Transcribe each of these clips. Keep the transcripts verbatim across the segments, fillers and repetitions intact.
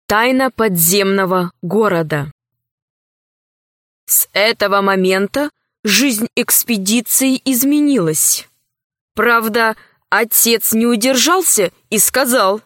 Тайна подземного города. С этого момента жизнь экспедиции изменилась. Правда, отец не удержался и сказал: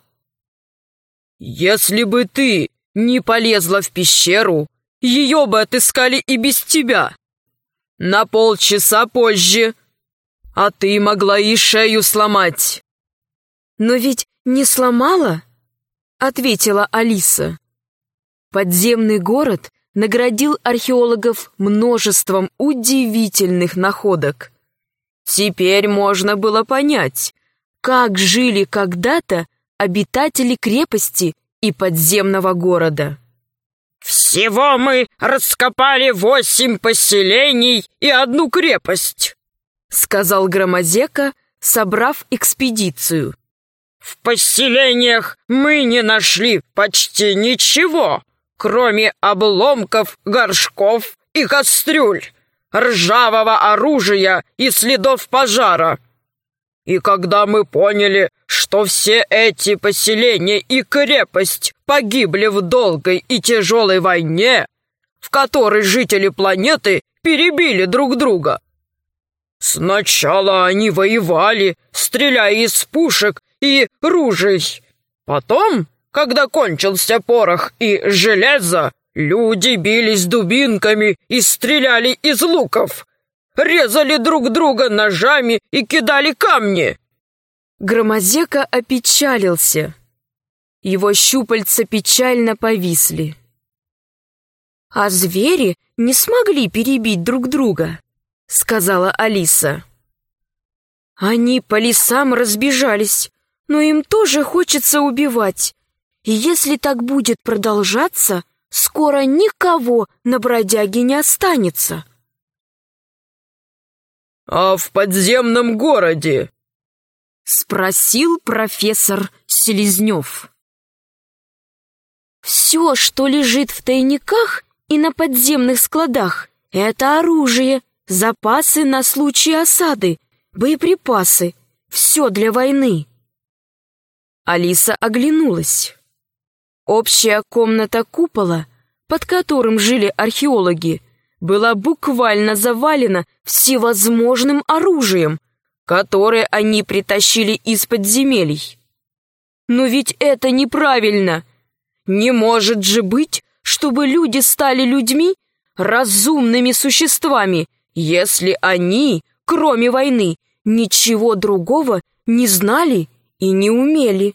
«Если бы ты не полезла в пещеру, ее бы отыскали и без тебя. На полчаса позже, а ты могла и шею сломать». «Но ведь не сломала?» — ответила Алиса. Подземный город наградил археологов множеством удивительных находок. Теперь можно было понять, как жили когда-то обитатели крепости и подземного города. «Всего мы раскопали восемь поселений и одну крепость», — сказал Громозека, собрав экспедицию. «В поселениях мы не нашли почти ничего, кроме обломков, горшков и кастрюль, ржавого оружия и следов пожара. И когда мы поняли, что все эти поселения и крепость погибли в долгой и тяжелой войне, в которой жители планеты перебили друг друга. Сначала они воевали, стреляя из пушек и ружей. Потом, когда кончился порох и железо, люди бились дубинками и стреляли из луков, резали друг друга ножами и кидали камни». Громозека опечалился. Его щупальца печально повисли. «А звери не смогли перебить друг друга», — сказала Алиса. «Они по лесам разбежались, но им тоже хочется убивать. И если так будет продолжаться, скоро никого на бродяге не останется». «А в подземном городе?» — спросил профессор Селезнев. «Все, что лежит в тайниках и на подземных складах, это оружие, запасы на случай осады, боеприпасы, все для войны». Алиса оглянулась. Общая комната купола, под которым жили археологи, была буквально завалена всевозможным оружием, которое они притащили из подземелий. Но ведь это неправильно. Не может же быть, чтобы люди стали людьми, разумными существами, если они, кроме войны, ничего другого не знали и не умели.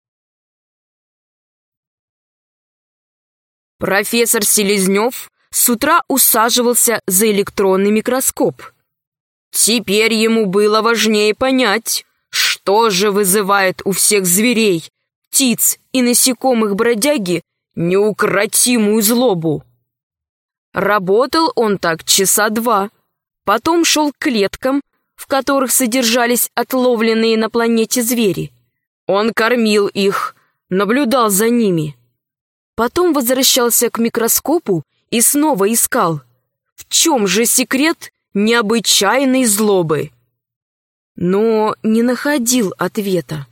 Профессор Селезнев с утра усаживался за электронный микроскоп. Теперь ему было важнее понять, что же вызывает у всех зверей, птиц и насекомых бродяги неукротимую злобу. Работал он так часа два, потом шел к клеткам, в которых содержались отловленные на планете звери. Он кормил их, наблюдал за ними. Потом возвращался к микроскопу и снова искал, в чем же секрет необычайной злобы. Но не находил ответа.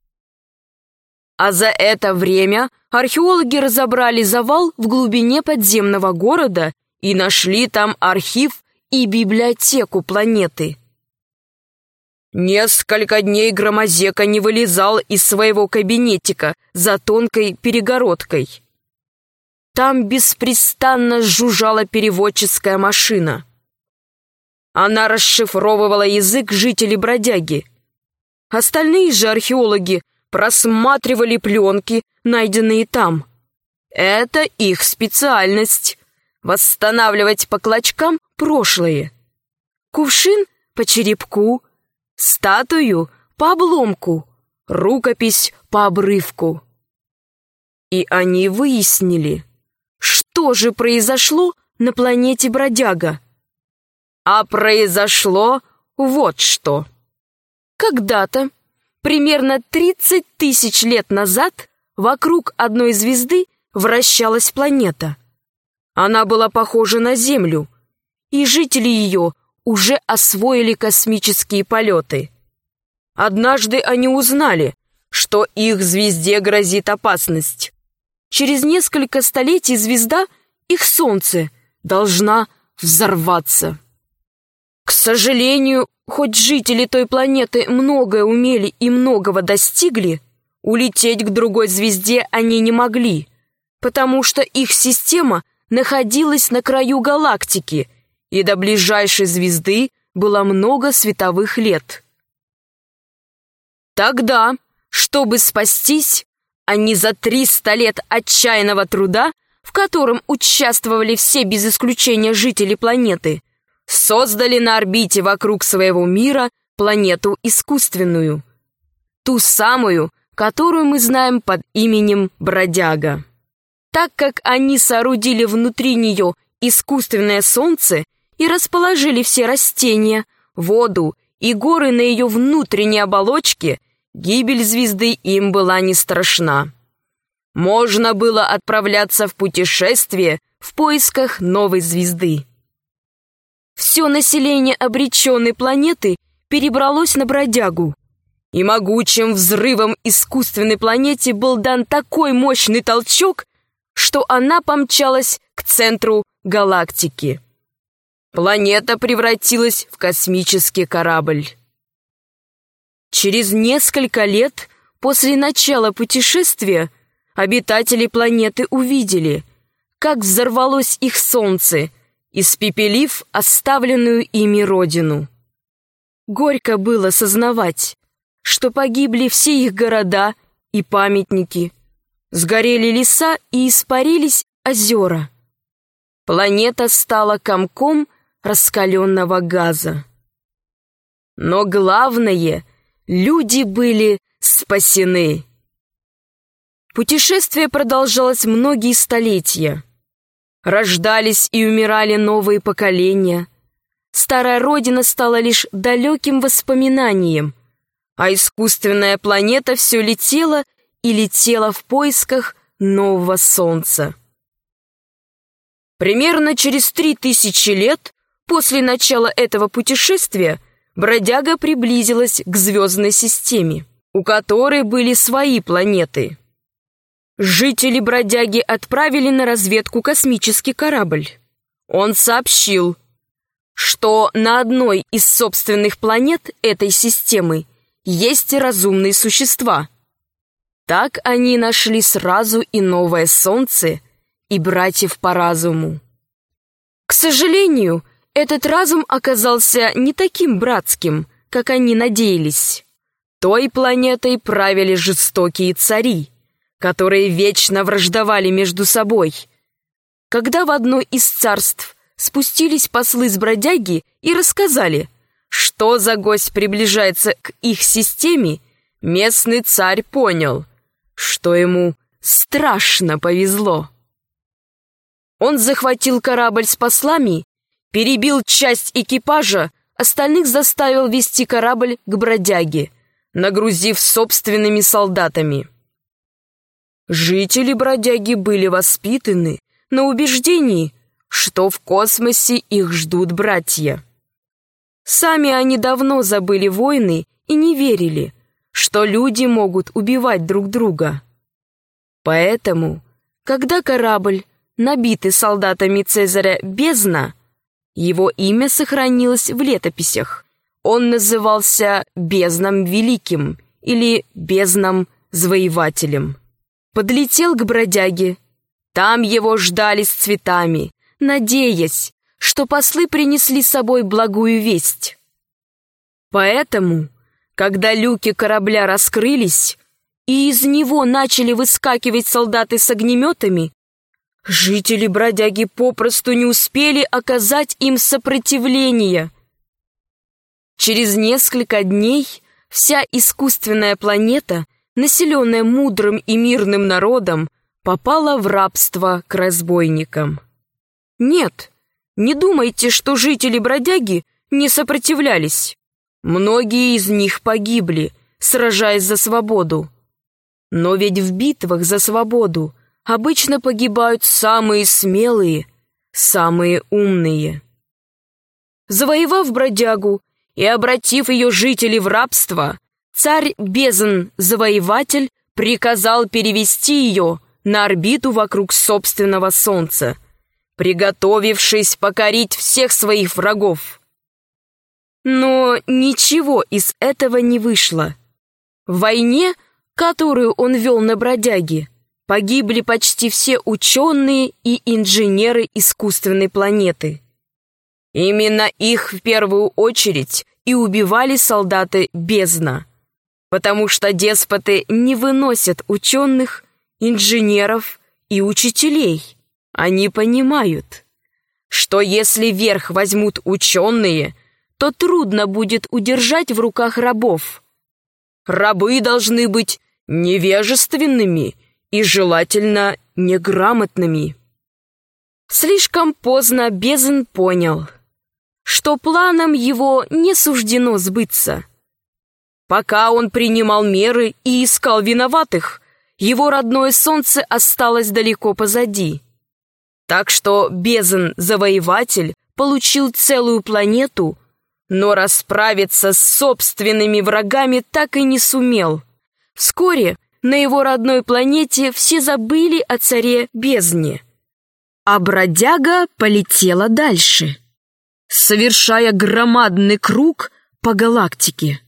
А за это время археологи разобрали завал в глубине подземного города и нашли там архив и библиотеку планеты. Несколько дней Громозека не вылезал из своего кабинетика за тонкой перегородкой. Там беспрестанно жужжала переводческая машина. Она расшифровывала язык жителей бродяги. Остальные же археологи просматривали пленки, найденные там. Это их специальность — восстанавливать по клочкам прошлое. Кувшин — по черепку, статую — по обломку, рукопись — по обрывку. И они выяснили, что же произошло на планете Бродяга. А произошло вот что. Когда-то, примерно тридцать тысяч лет назад, вокруг одной звезды вращалась планета. Она была похожа на Землю, и жители ее уже освоили космические полеты. Однажды они узнали, что их звезде грозит опасность. через несколько столетий звезда, их солнце, должна взорваться. К сожалению, хоть жители той планеты многое умели и многого достигли, улететь к другой звезде они не могли, потому что их система находилась на краю галактики, и до ближайшей звезды было много световых лет. Тогда, чтобы спастись, они за триста лет отчаянного труда, в котором участвовали все без исключения жители планеты, создали на орбите вокруг своего мира планету искусственную. Ту самую, которую мы знаем под именем Бродяга. Так как они соорудили внутри нее искусственное солнце и расположили все растения, воду и горы на ее внутренней оболочке, гибель звезды им была не страшна. Можно было отправляться в путешествие в поисках новой звезды. Все население обреченной планеты перебралось на Бродягу, и могучим взрывом искусственной планете был дан такой мощный толчок, что она помчалась к центру галактики. Планета превратилась в космический корабль. Через несколько лет после начала путешествия обитатели планеты увидели, как взорвалось их солнце, испепелив оставленную ими родину. Горько было сознавать, что погибли все их города и памятники, сгорели леса и испарились озера. Планета стала комком раскаленного газа. Но главное, люди были спасены. Путешествие продолжалось многие столетия. Рождались и умирали новые поколения. Старая родина стала лишь далеким воспоминанием, а искусственная планета все летела и летела в поисках нового солнца. Примерно через три тысячи лет после начала этого путешествия Бродяга приблизилась к звездной системе, у которой были свои планеты. Жители Бродяги отправили на разведку космический корабль. Он сообщил, что на одной из собственных планет этой системы есть разумные существа. Так они нашли сразу и новое Солнце, и братьев по разуму. К сожалению, этот разум оказался не таким братским, как они надеялись. Той планетой правили жестокие цари, которые вечно враждовали между собой. Когда в одно из царств спустились послы с Бродяги и рассказали, что за гость приближается к их системе, местный царь понял, что ему страшно повезло. Он захватил корабль с послами, перебил часть экипажа, остальных заставил вести корабль к Бродяге, нагрузив собственными солдатами. Жители Бродяги были воспитаны на убеждении, что в космосе их ждут братья. Сами они давно забыли войны и не верили, что люди могут убивать друг друга. Поэтому, когда корабль, набитый солдатами Цезаря «Бездна», его имя сохранилось в летописях. Он назывался Бездном Великим или Бездном Завоевателем. Подлетел к Бродяге. Там его ждали с цветами, надеясь, что послы принесли с собой благую весть. Поэтому, когда люки корабля раскрылись, и из него начали выскакивать солдаты с огнеметами, жители Бродяги попросту не успели оказать им сопротивление. Через несколько дней вся искусственная планета, населенная мудрым и мирным народом, попала в рабство к разбойникам. Нет, не думайте, что жители Бродяги не сопротивлялись. Многие из них погибли, сражаясь за свободу. Но ведь в битвах за свободу обычно погибают самые смелые, самые умные. Завоевав Бродягу и обратив ее жителей в рабство, царь Бездн Завоеватель приказал перевести ее на орбиту вокруг собственного Солнца, приготовившись покорить всех своих врагов. Но ничего из этого не вышло. В войне, которую он вел на Бродяге, погибли почти все ученые и инженеры искусственной планеты. Именно их в первую очередь и убивали солдаты Бездна, потому что деспоты не выносят ученых, инженеров и учителей. Они понимают, что если верх возьмут ученые, то трудно будет удержать в руках рабов. Рабы должны быть невежественными и, желательно, неграмотными. Слишком поздно Бездн понял, что планам его не суждено сбыться. Пока он принимал меры и искал виноватых, его родное Солнце осталось далеко позади. Так что Бездн-завоеватель получил целую планету, но расправиться с собственными врагами так и не сумел. Вскоре на его родной планете все забыли о царе Бездне. А Бродяга полетела дальше, совершая громадный круг по галактике.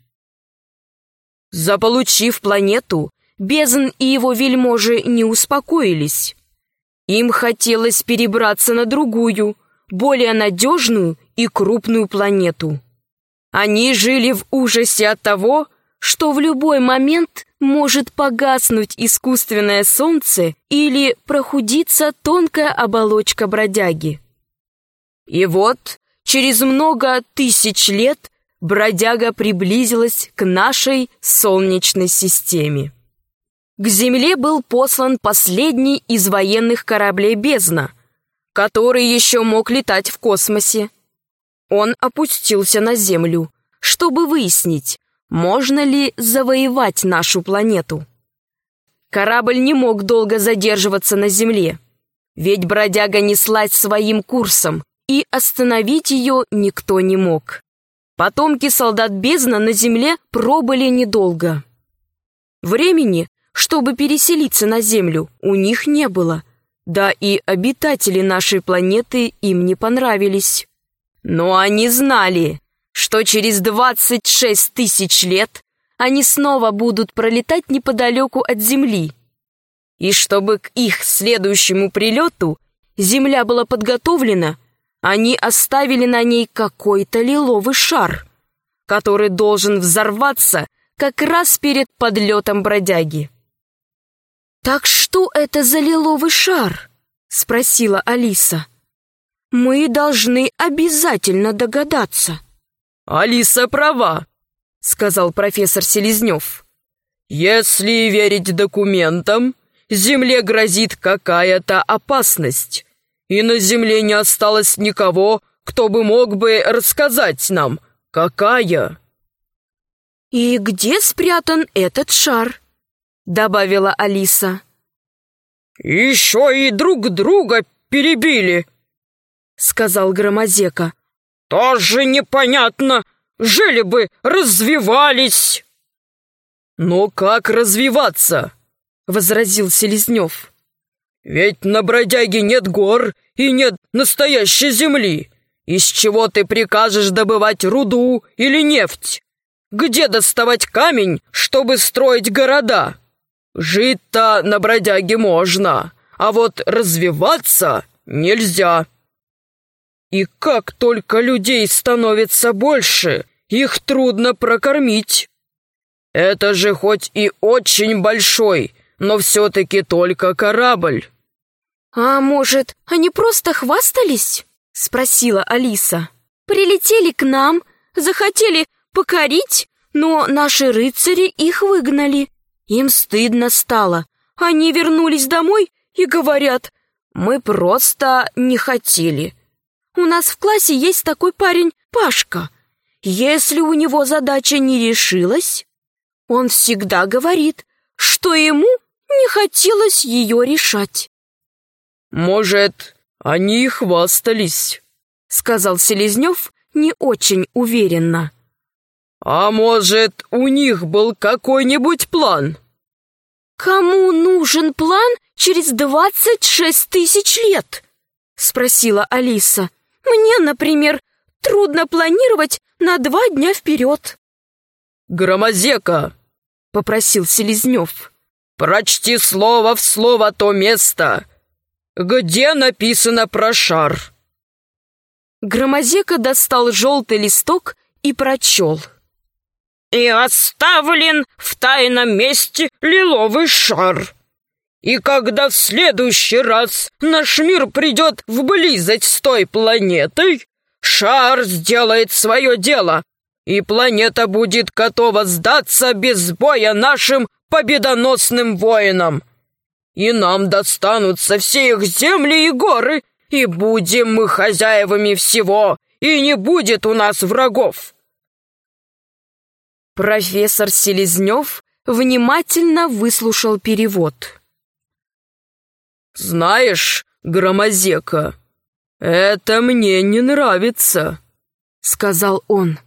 Заполучив планету, Бездн и его вельможи не успокоились. Им хотелось перебраться на другую, более надежную и крупную планету. Они жили в ужасе от того, что в любой момент может погаснуть искусственное Солнце или прохудиться тонкая оболочка Бродяги. И вот, через много тысяч лет Бродяга приблизилась к нашей Солнечной системе. К Земле был послан последний из военных кораблей Бездна, который еще мог летать в космосе. Он опустился на Землю, чтобы выяснить, можно ли завоевать нашу планету. Корабль не мог долго задерживаться на Земле, ведь Бродяга неслась своим курсом, и остановить ее никто не мог. Потомки солдат Бездна на Земле пробыли недолго. Времени, чтобы переселиться на Землю, у них не было, да и обитатели нашей планеты им не понравились. Но они знали, что через двадцать шесть тысяч лет они снова будут пролетать неподалеку от Земли. И чтобы к их следующему прилету Земля была подготовлена, они оставили на ней какой-то лиловый шар, который должен взорваться как раз перед подлетом Бродяги. «Так что это за лиловый шар?» — спросила Алиса. «Мы должны обязательно догадаться». «Алиса права», — сказал профессор Селезнев. «Если верить документам, Земле грозит какая-то опасность, и на Земле не осталось никого, кто бы мог бы рассказать нам, какая». «И где спрятан этот шар?» — добавила Алиса. «Еще и друг друга перебили», — сказал Громозека. «Тоже непонятно, жили бы, развивались». «Но как развиваться?» — возразил Селезнев. «Ведь на Бродяге нет гор и нет настоящей земли. Из чего ты прикажешь добывать руду или нефть? Где доставать камень, чтобы строить города? Жить-то на Бродяге можно, а вот развиваться нельзя. И как только людей становится больше, их трудно прокормить. Это же хоть и очень большой, но все-таки только корабль». «А может, они просто хвастались?» — спросила Алиса. «Прилетели к нам, захотели покорить, но наши рыцари их выгнали. Им стыдно стало. Они вернулись домой и говорят: мы просто не хотели. У нас в классе есть такой парень Пашка. Если у него задача не решилась, он всегда говорит, что ему не хотелось ее решать». «Может, они и хвастались», — сказал Селезнев не очень уверенно. «А может, у них был какой-нибудь план?» «Кому нужен план, через двадцать шесть тысяч лет?» — спросила Алиса. «Мне, например, трудно планировать на два дня вперед». «Громозека!» — попросил Селезнев. «Прочти слово в слово то место, где написано про шар». Громозека достал желтый листок и прочел. «И оставлен в тайном месте лиловый шар. И когда в следующий раз наш мир придет в близость с той планетой, шар сделает свое дело, и планета будет готова сдаться без боя нашим победоносным воинам. И нам достанутся все их земли и горы, и будем мы хозяевами всего, и не будет у нас врагов». Профессор Селезнев внимательно выслушал перевод. «Знаешь, Громозека, это мне не нравится», — сказал он.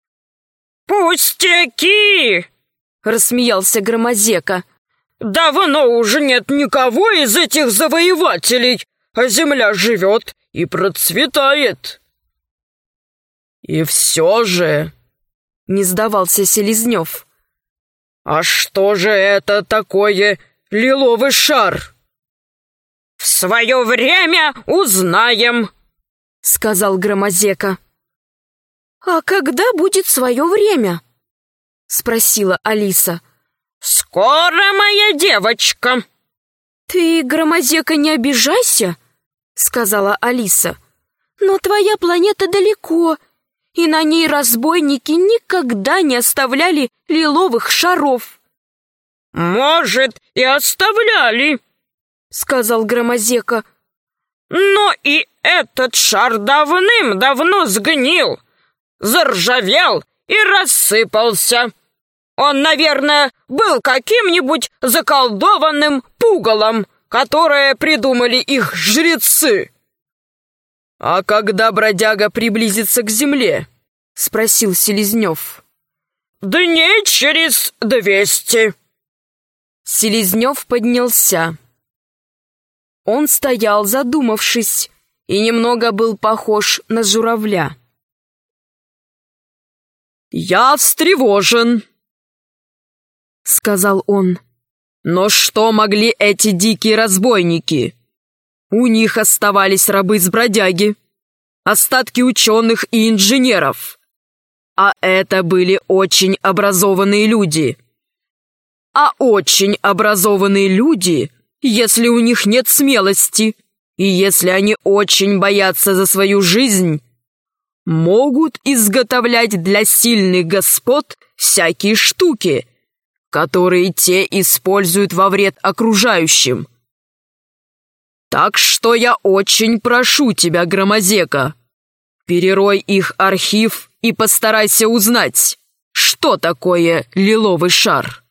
«Пустяки!» — рассмеялся Громозека. «Давно уже нет никого из этих завоевателей, а земля живет и процветает». «И все же...» — не сдавался Селезнев. «А что же это такое лиловый шар?» «В свое время узнаем», — сказал Громозека. «А когда будет свое время?» — спросила Алиса. «Скоро, моя девочка». «Ты, Громозека, не обижайся», — сказала Алиса. «Но твоя планета далеко, и на ней разбойники никогда не оставляли лиловых шаров». «Может, и оставляли», — сказал Громозека. «Но и этот шар давным-давно сгнил, заржавел и рассыпался. Он, наверное, был каким-нибудь заколдованным пугалом, которое придумали их жрецы». «А когда бродяга приблизится к земле?» — спросил Селезнев. «Дней через двести». Селезнев поднялся. Он стоял, задумавшись, и немного был похож на журавля. «Я встревожен», — сказал он. «Но что могли эти дикие разбойники? У них оставались рабы с бродяги, остатки ученых и инженеров. А это были очень образованные люди. А очень образованные люди, если у них нет смелости, и если они очень боятся за свою жизнь, могут изготовлять для сильных господ всякие штуки, которые те используют во вред окружающим. Так что я очень прошу тебя, Громозека, перерой их архив и постарайся узнать, что такое лиловый шар».